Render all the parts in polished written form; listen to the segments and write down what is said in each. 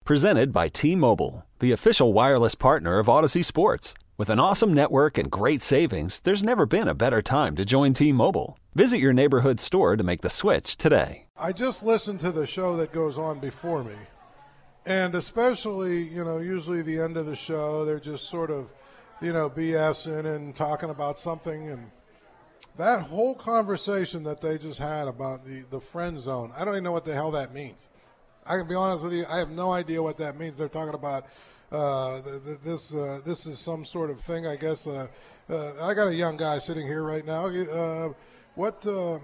Presented by T-Mobile, the official wireless partner of Odyssey Sports. With an awesome network and great savings, there's never been a better time to join T-Mobile. Visit your neighborhood store to make the switch today. I just listened to the show that goes on before me. And especially, usually the end of the show, they're just sort of, BSing and talking about something. And that whole conversation that they just had about the friend zone, I don't even know what the hell that means. I can be honest with you, I have no idea what that means. They're talking about this is some sort of thing, I guess. I got a young guy sitting here right now. What does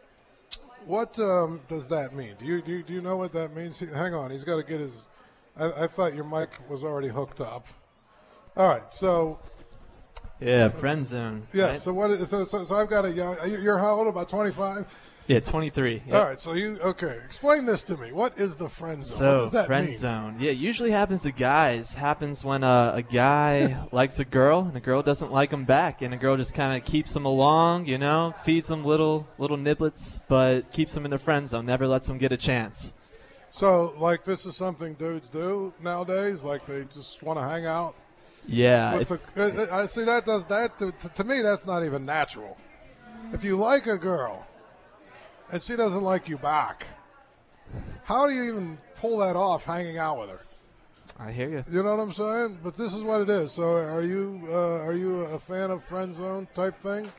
that mean? Do you know what that means? Hang on, he's got to get his. I thought your mic was already hooked up. All right, so. Yeah, friend zone. Yeah. Right? So what? So I've got a young. You're how old? About 25. Yeah, 23. Yep. All right, so explain this to me. What is the friend zone? So, what does that friend mean? zone. Yeah, it usually happens to guys. Happens when a guy likes a girl and a girl doesn't like him back, and a girl just kind of keeps him along, feeds him little niblets, but keeps him in the friend zone, never lets him get a chance. So, this is something dudes do nowadays? Like, they just want to hang out? Yeah. I see that does that. To me, that's not even natural. If you like a girl and she doesn't like you back, how do you even pull that off hanging out with her? I hear you. You know what I'm saying? But this is what it is. So are you a fan of friend zone type thing?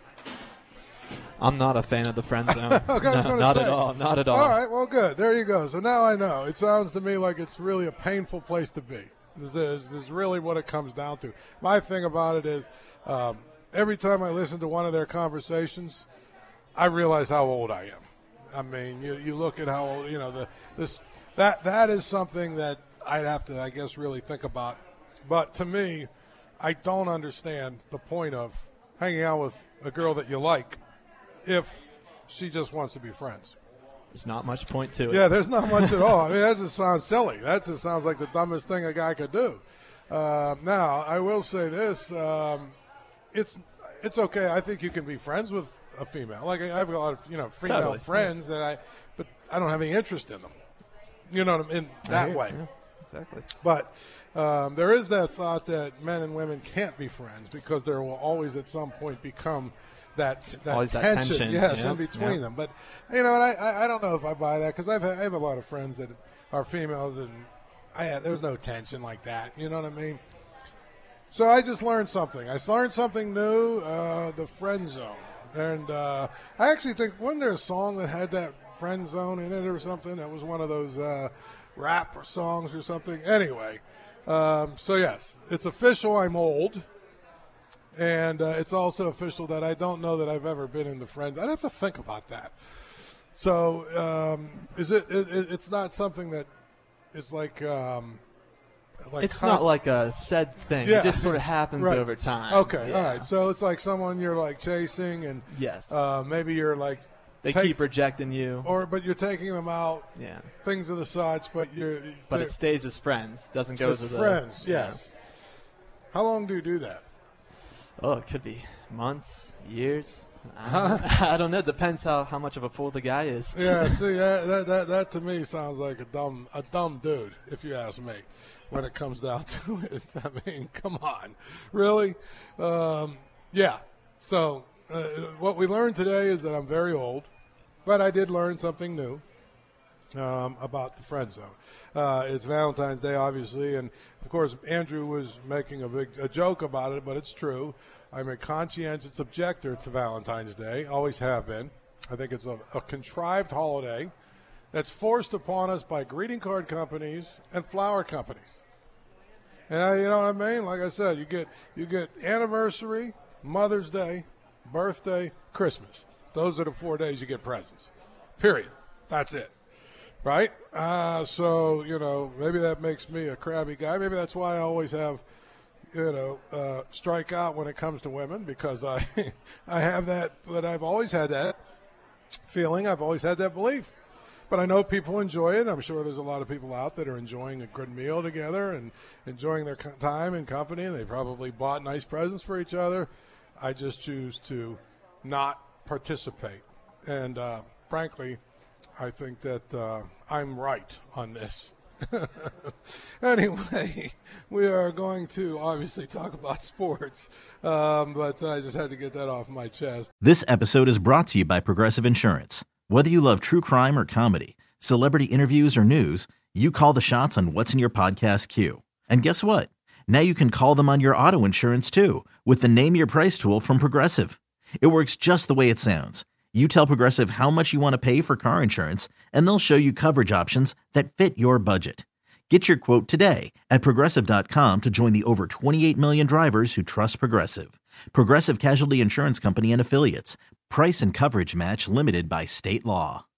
I'm not a fan of the friend zone. Okay, no, not at all. Not at all. All right, well, good. There you go. So now I know. It sounds to me like it's really a painful place to be. This is really what it comes down to. My thing about it is every time I listen to one of their conversations, I realize how old I am. I mean, you look at how old, that is something that I'd have to, I guess, really think about. But to me, I don't understand the point of hanging out with a girl that you like if she just wants to be friends. There's not much point to it. Yeah, there's not much at all. I mean, that just sounds silly. That just sounds like the dumbest thing a guy could do. Now, I will say this. It's okay. I think you can be friends with a female. Like, I have a lot of, female friends but I don't have any interest in them. You know what I mean? In that way. Yeah, exactly. But there is that thought that men and women can't be friends because there will always at some point become that tension, yes, in between them. But, I don't know if I buy that because I have a lot of friends that are females and there's no tension like that. You know what I mean? So I just learned something. I learned something new, the friend zone. And I actually think, wasn't there a song that had that friend zone in it or something? That was one of those rap songs or something. Anyway, so yes, it's official I'm old. And it's also official that I don't know that I've ever been in the friends. I'd have to think about that. So it's not something that is like it's not like a said thing. Yeah. It just sort of happens Right. over time. Okay, Yeah. all right. So it's like someone you're like chasing, and Yes. maybe you're like They keep rejecting you. but you're taking them out. Yeah. Things of the such, but But it stays as friends. Doesn't go as to the friends. yeah. Yes. How long do you do that? Oh, it could be months, years. I don't know. Depends how much of a fool the guy is. Yeah. See, that to me sounds like a dumb dude, if you ask me. When it comes down to it, I mean, come on, really? Yeah. So what we learned today is that I'm very old, but I did learn something new about the friend zone. It's Valentine's Day, obviously, and of course Andrew was making a joke about it, but it's true. I'm a conscientious objector to Valentine's Day, always have been. I think it's a contrived holiday that's forced upon us by greeting card companies and flower companies. And you know what I mean? Like I said, you get anniversary, Mother's Day, birthday, Christmas. Those are the 4 days you get presents. Period. That's it. Right? So, maybe that makes me a crabby guy. Maybe that's why I always have, strike out when it comes to women, because I have that, but I've always had that feeling. I've always had that belief. But I know people enjoy it. I'm sure there's a lot of people out that are enjoying a good meal together and enjoying their time and company, and they probably bought nice presents for each other. I just choose to not participate. And frankly, I think that I'm right on this. Anyway, we are going to obviously talk about sports, but I just had to get that off my chest. This episode is brought to you by Progressive Insurance. Whether you love true crime or comedy, celebrity interviews or news, you call the shots on what's in your podcast queue. And guess what? Now you can call them on your auto insurance too with the Name Your Price tool from Progressive. It works just the way it sounds. You tell Progressive how much you want to pay for car insurance, and they'll show you coverage options that fit your budget. Get your quote today at Progressive.com to join the over 28 million drivers who trust Progressive. Progressive Casualty Insurance Company and Affiliates. Price and coverage match limited by state law.